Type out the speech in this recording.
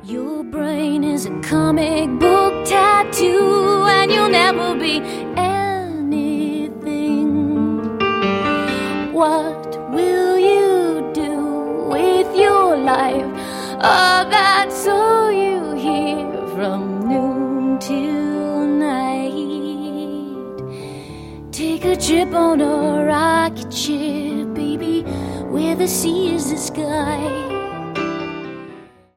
Your brain is a comic book tattoo, and you'll never be anything. What will you do with your life? Oh, that's all you hear from noon till night. Take a trip on a rocket ship, baby, where the sea is the sky.